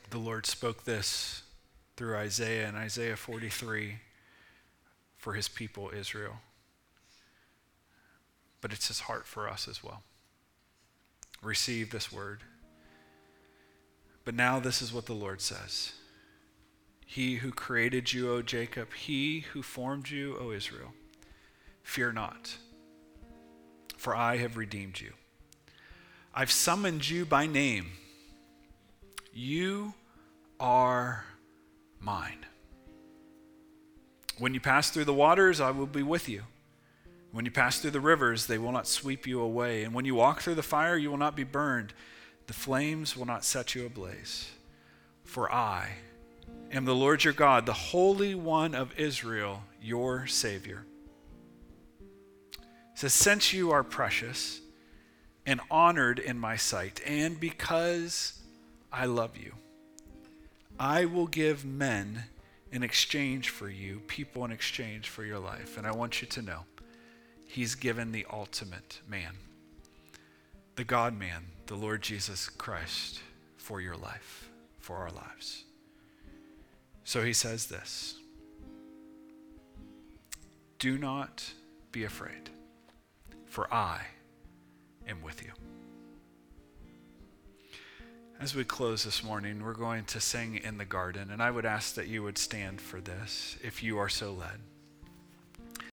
The Lord spoke this through Isaiah in Isaiah 43 for his people Israel. But it's his heart for us as well. Receive this word. But now this is what the Lord says. He who created you, O Jacob, he who formed you, O Israel, fear not, for I have redeemed you. I've summoned you by name. You are mine. When you pass through the waters, I will be with you. When you pass through the rivers, they will not sweep you away. And when you walk through the fire, you will not be burned. The flames will not set you ablaze. For I am the Lord your God, the Holy One of Israel, your Savior. It says, since you are precious and honored in my sight, and because I love you, I will give men in exchange for you, people in exchange for your life. And I want you to know, he's given the ultimate man, the God-man, the Lord Jesus Christ, for your life, for our lives. So he says this, do not be afraid, for I am with you. As we close this morning, we're going to sing In the Garden, and I would ask that you would stand for this if you are so led.